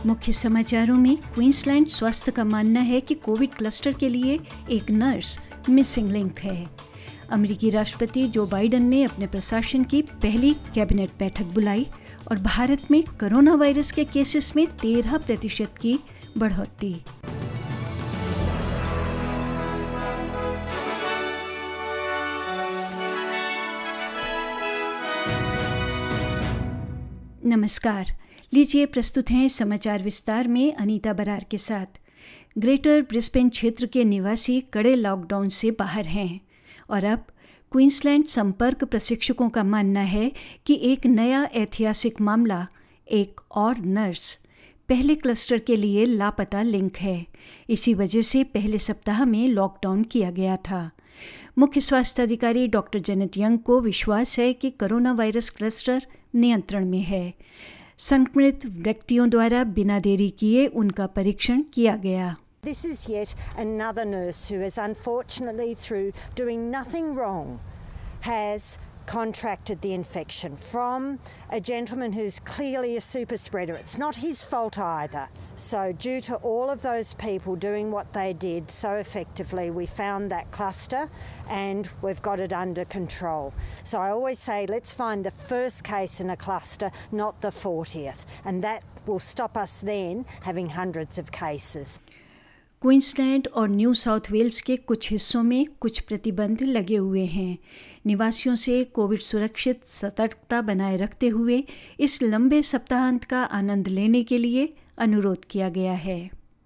मुख्य समाचारों में क्वींसलैंड स्वास्थ्य का मानना है कि कोविड क्लस्टर के लिए एक नर्स मिसिंग लिंक है। अमेरिकी राष्ट्रपति जो बाइडेन ने अपने प्रशासन की पहली कैबिनेट बैठक बुलाई और भारत में कोरोना वायरस के केसेस में 13% की बढ़ोतरी। नमस्कार, लीजिए प्रस्तुत हैं समाचार विस्तार में अनीता बरार के साथ। ग्रेटर ब्रिस्बेन क्षेत्र के निवासी कड़े लॉकडाउन से बाहर हैं और अब क्वींसलैंड संपर्क प्रशिक्षकों का मानना है कि एक नया ऐतिहासिक मामला एक और नर्स पहले क्लस्टर के लिए लापता लिंक है। इसी वजह से पहले सप्ताह में लॉकडाउन किया गया था। मुख्य स्वास्थ्य अधिकारी डॉक्टर जेनेट यंग को विश्वास है कि कोरोना वायरस क्लस्टर नियंत्रण में है। संक्रमित व्यक्तियों द्वारा बिना देरी किए उनका परीक्षण किया गया। This is yet another nurse who has unfortunately, through doing nothing wrong, has contracted the infection from a gentleman who's clearly a super spreader. It's not his fault either. So due to all of those people doing what they did so effectively, we found that cluster and we've got it under control. So I always say, let's find the first case in a cluster, not the 40th. And that will stop us then having hundreds of cases. Queensland और New South Wales के कुछ हिस्सों में कुछ प्रतिबंध लगे हुए हैं। निवासियों से कोविड सुरक्षित सतर्कता बनाए रखते हुए इस लंबे सप्ताहांत का आनंद लेने के लिए अनुरोध किया गया है।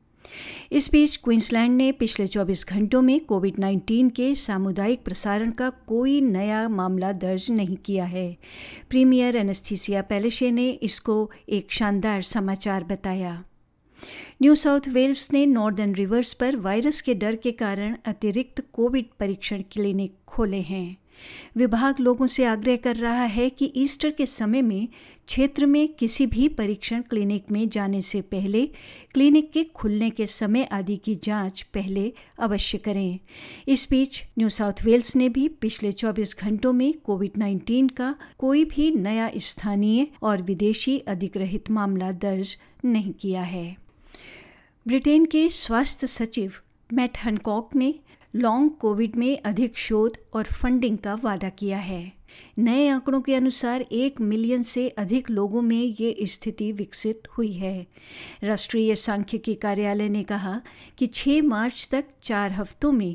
इस बीच क्वींसलैंड ने पिछले 24 घंटों में कोविड-19 के सामुदायिक प्रसारण का कोई नया मामला दर्ज नहीं किया है। प्रीमियर एनेस्थीसिया पैलेशे ने इसको एक शानदार समाचार बताया। न्यू साउथ वेल्स ने नॉर्दर्न रिवर्स पर वायरस के डर के कारण अतिरिक्त कोविड परीक्षण क्लिनिक खोले हैं। विभाग लोगों से आग्रह कर रहा है कि ईस्टर के समय में क्षेत्र में किसी भी परीक्षण क्लिनिक में जाने से पहले क्लिनिक के खुलने के समय आदि की जांच पहले अवश्य करें। इस बीच न्यू साउथ वेल्स ने भी पिछले 24 घंटों में कोविड-19 का कोई भी नया स्थानीय और विदेशी अधिग्रहित मामला दर्ज नहीं किया है। ब्रिटेन के स्वास्थ्य सचिव मैट हैनकॉक ने लॉन्ग कोविड में अधिक शोध और फंडिंग का वादा किया है। नए आंकड़ों के अनुसार 1 मिलियन से अधिक लोगों में ये स्थिति विकसित हुई है। राष्ट्रीय सांख्यिकी कार्यालय ने कहा कि 6 मार्च तक 4 हफ्तों में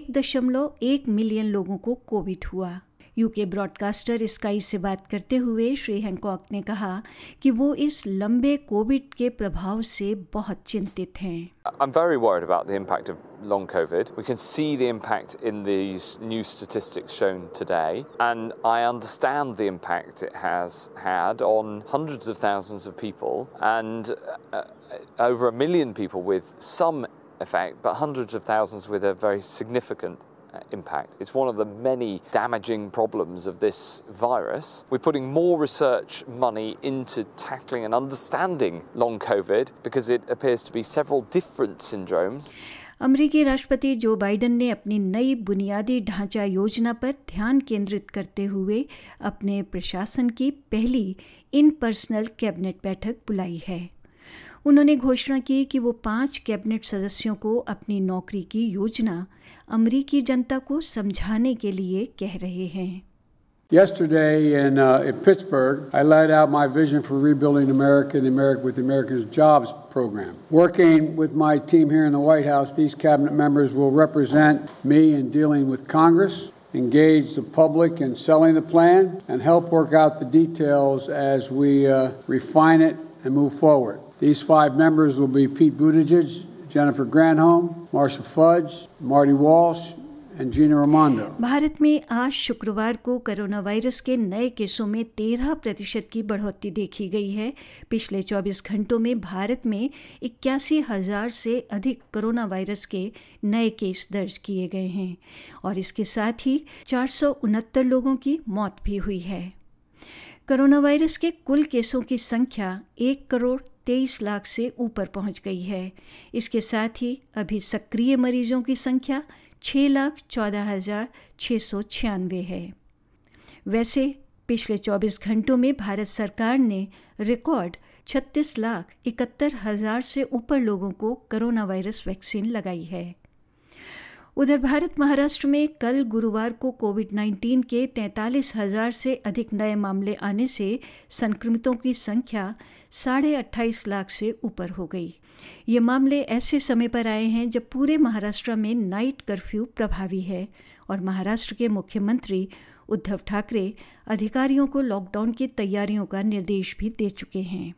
1.1 मिलियन लोगों को कोविड हुआ। यूके ब्रॉडकास्टर स्काई से बात करते हुए श्री हैनकॉक ने कहा कि वो इस लंबे कोविड के प्रभाव से बहुत चिंतित हैं। I'm very worried about the impact of long COVID. We can see the impact in these new statistics shown today, and I understand the impact it has had on hundreds of thousands of people and over 1 million people with some effect, but hundreds of thousands with a very significant impact. It's one of the many damaging problems of this virus. We're putting more research money into tackling and understanding long COVID because it appears to be several different syndromes. अमेरिकी राष्ट्रपति Joe Biden ने अपनी नई बुनियादी ढांचा योजना पर ध्यान केंद्रित करते हुए अपने प्रशासन की पहली इन पर्सनल कैबिनेट बैठक बुलाई है। उन्होंने घोषणा की कि वो 5 कैबिनेट सदस्यों को अपनी नौकरी की योजना अमेरिकी जनता को समझाने के लिए कह रहे हैं। Yesterday in Pittsburgh, I laid out my vision for rebuilding America and with America's Jobs program. Working with my team here in the White House, these cabinet members will represent me in dealing with Congress, engage the public in selling the plan, and help work out the details as we refine it and move forward. These 5 members will be Pete Buttigieg, Jennifer Granholm, Marcia Fudge, Marty Walsh, and Gina Raimondo. Bharat में आज शुक्रवार को corona virus के नए केसों में 13% की बढ़ोतरी देखी गई है। पिछले 24 घंटों में भारत में 81,000 से अधिक कोरोना वायरस के नए केस दर्ज किए गए हैं और इसके साथ ही 469 लोगों की मौत भी हुई है। कोरोना वायरस के कुल केसों की संख्या 1,23 लाख से ऊपर पहुंच गई है। इसके साथ ही अभी सक्रिय मरीजों की संख्या 6,14,696 है। वैसे पिछले 24 घंटों में भारत सरकार ने रिकॉर्ड 36,71,000 से ऊपर लोगों को कोरोना वायरस वैक्सीन लगाई है। उधर भारत महाराष्ट्र में कल गुरुवार को कोविड-19 के 43,000 से अधिक नए मामले आने से संक्रमितों की संख्या 28.5 लाख से ऊपर हो गई। ये मामले ऐसे समय पर आए हैं जब पूरे महाराष्ट्र में नाइट कर्फ्यू प्रभावी है और महाराष्ट्र के मुख्यमंत्री उद्धव ठाकरे अधिकारियों को लॉकडाउन की तैयारियों का निर्देश भी दे चुके हैं।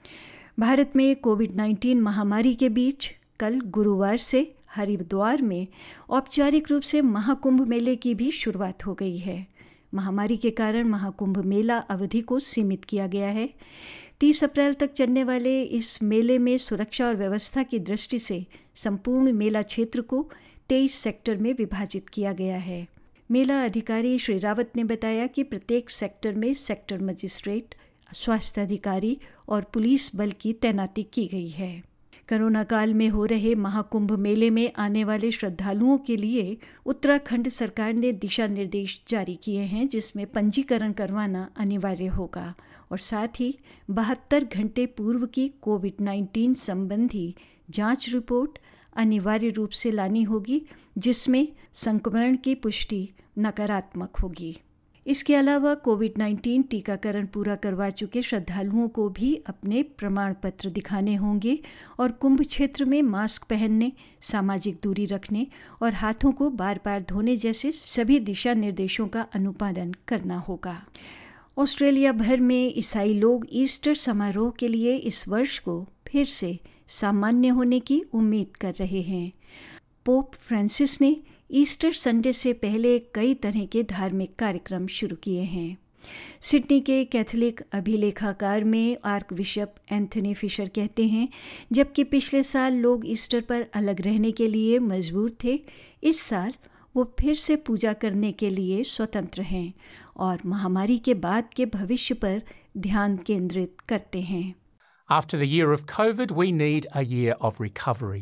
भारत में कोविड-19 महामारी के बीच कल गुरुवार से हरिद्वार में औपचारिक रूप से महाकुंभ मेले की भी शुरुआत हो गई है। महामारी के कारण महाकुंभ मेला अवधि को सीमित किया गया है। 30 अप्रैल तक चलने वाले इस मेले में सुरक्षा और व्यवस्था की दृष्टि से संपूर्ण मेला क्षेत्र को 23 सेक्टर में विभाजित किया गया है। मेला अधिकारी श्री रावत ने बताया कि प्रत्येक सेक्टर में सेक्टर मजिस्ट्रेट, स्वास्थ्य अधिकारी और पुलिस बल की तैनाती की गई है। कोरोना काल में हो रहे महाकुंभ मेले में आने वाले श्रद्धालुओं के लिए उत्तराखंड सरकार ने दिशा निर्देश जारी किए हैं, जिसमें पंजीकरण करवाना अनिवार्य होगा और साथ ही 72 घंटे पूर्व की कोविड-19 संबंधी जांच रिपोर्ट अनिवार्य रूप से लानी होगी, जिसमें संक्रमण की पुष्टि नकारात्मक होगी। इसके अलावा कोविड-19 टीकाकरण पूरा करवा चुके श्रद्धालुओं को भी अपने प्रमाण पत्र दिखाने होंगे और कुंभ क्षेत्र में मास्क पहनने, सामाजिक दूरी रखने और हाथों को बार बार धोने जैसे सभी दिशा निर्देशों का अनुपालन करना होगा। ऑस्ट्रेलिया भर में ईसाई लोग ईस्टर समारोह के लिए इस वर्ष को फिर से सामान्य होने की उम्मीद कर रहे हैं। पोप फ्रांसिस ने ईस्टर संडे से पहले कई तरह के धार्मिक कार्यक्रम शुरू किए हैं। सिडनी के कैथोलिक अभिलेखागार में आर्क बिशप एंथनी फिशर कहते हैं, जबकि पिछले साल लोग ईस्टर पर अलग रहने के लिए मजबूर थे, इस साल वो फिर से पूजा करने के लिए स्वतंत्र हैं और महामारी के बाद के भविष्य पर ध्यान केंद्रित करते हैं। After the year of COVID, we need a year of recovery.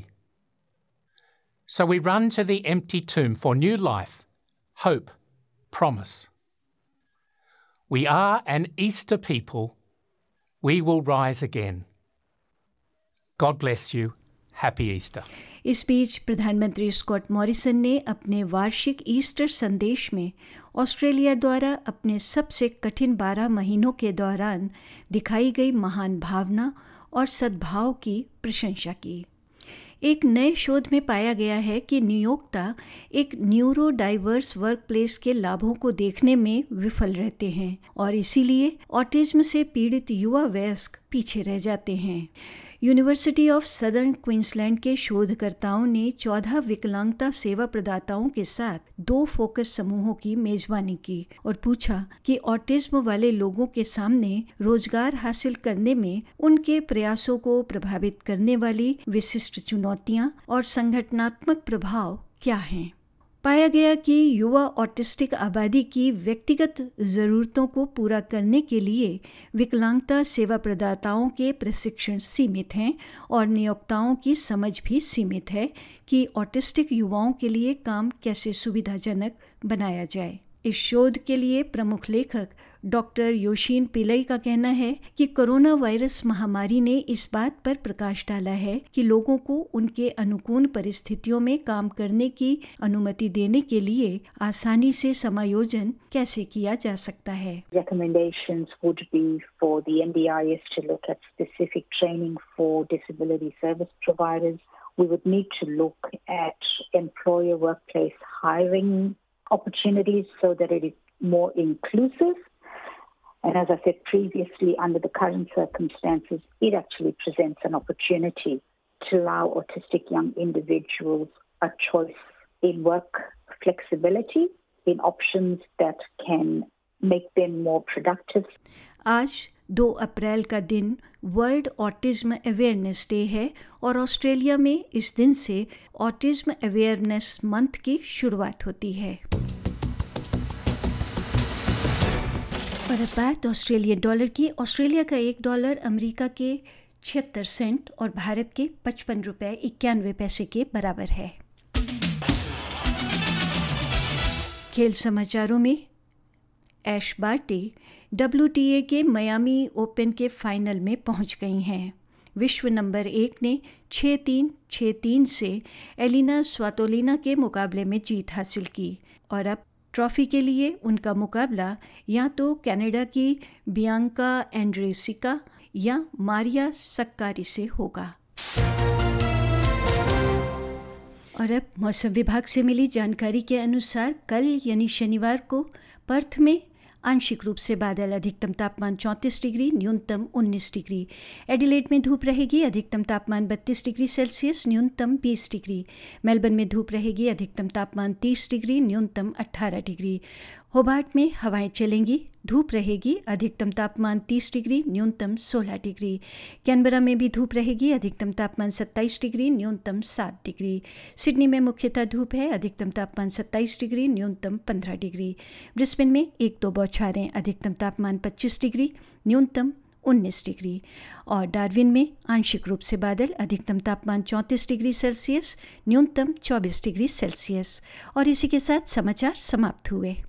So we run to the empty tomb for new life, hope, promise. We are an Easter people. We will rise again. God bless you. Happy Easter. इस बीच प्रधानमंत्री Scott Morrison ने अपने वार्षिक Easter संदेश में Australia द्वारा अपने सबसे कठिन 12 महीनों के दौरान दिखाई गई महान भावना और सद्भाव की प्रशंसा की। एक नए शोध में पाया गया है कि नियोक्ता एक न्यूरो डाइवर्स वर्कप्लेस के लाभों को देखने में विफल रहते हैं और इसीलिए ऑटिज्म से पीड़ित युवा वयस्क पीछे रह जाते हैं। यूनिवर्सिटी ऑफ सदर्न क्वींसलैंड के शोधकर्ताओं ने 14 विकलांगता सेवा प्रदाताओं के साथ 2 फोकस समूहों की मेजबानी की और पूछा कि ऑटिज्म वाले लोगों के सामने रोजगार हासिल करने में उनके प्रयासों को प्रभावित करने वाली विशिष्ट चुनौतियां और संगठनात्मक प्रभाव क्या हैं। पाया गया कि युवा ऑटिस्टिक आबादी की व्यक्तिगत ज़रूरतों को पूरा करने के लिए विकलांगता सेवा प्रदाताओं के प्रशिक्षण सीमित हैं और नियोक्ताओं की समझ भी सीमित है कि ऑटिस्टिक युवाओं के लिए काम कैसे सुविधाजनक बनाया जाए। इस शोध के लिए प्रमुख लेखक डॉक्टर योशीन पिल्लई का कहना है कि कोरोना वायरस महामारी ने इस बात पर प्रकाश डाला है कि लोगों को उनके अनुकूल परिस्थितियों में काम करने की अनुमति देने के लिए आसानी से समायोजन कैसे किया जा सकता है। Recommendations would be for the NDIS to look at specific training for disability service providers. We would need to look at employer workplace hiring opportunities so that it is more inclusive. And as I said previously, under the current circumstances, it actually presents an opportunity to allow autistic young individuals a choice in work flexibility, in options that can make them more productive. आज 2 अप्रैल का दिन world autism awareness day है और Australia में इस दिन से autism awareness month की शुरुआत होती है। और अब बात ऑस्ट्रेलियन डॉलर की। ऑस्ट्रेलिया का $1 अमेरिका के 76 सेंट और भारत के 55 रुपये 91 पैसे के बराबर है। खेल समाचारों में ऐश बार्टी WTA के मियामी ओपन के फाइनल में पहुंच गई हैं। विश्व नंबर 1 ने 6-3, 6-3 से एलिना स्वातोलिना के मुकाबले में जीत हासिल की और अब ट्रॉफी के लिए उनका मुकाबला या तो कनाडा की बियांका एंड्रेसिका या मारिया सक्कारी से होगा। और अब मौसम विभाग से मिली जानकारी के अनुसार कल यानी शनिवार को पर्थ में आंशिक रूप से बादल, अधिकतम तापमान 34 डिग्री, न्यूनतम 19 डिग्री। एडिलेड में धूप रहेगी, अधिकतम तापमान 32 डिग्री सेल्सियस, न्यूनतम 20 डिग्री। मेलबर्न में धूप रहेगी, अधिकतम तापमान 30 डिग्री, न्यूनतम 18 डिग्री। होबार्ट में हवाएं चलेंगी, धूप रहेगी, अधिकतम तापमान 30 डिग्री, न्यूनतम 16 डिग्री। कैनबरा में भी धूप रहेगी, अधिकतम तापमान 27 डिग्री, न्यूनतम 7 डिग्री। सिडनी में मुख्यतः धूप है, अधिकतम तापमान 27 डिग्री, न्यूनतम 15 डिग्री। ब्रिस्बेन में 1-2 बौछारें, अधिकतम तापमान 25 डिग्री, न्यूनतम 19 डिग्री। और डार्विन में आंशिक रूप से बादल, अधिकतम तापमान 34 डिग्री सेल्सियस, न्यूनतम 24 डिग्री सेल्सियस। और इसी के साथ समाचार समाप्त हुए।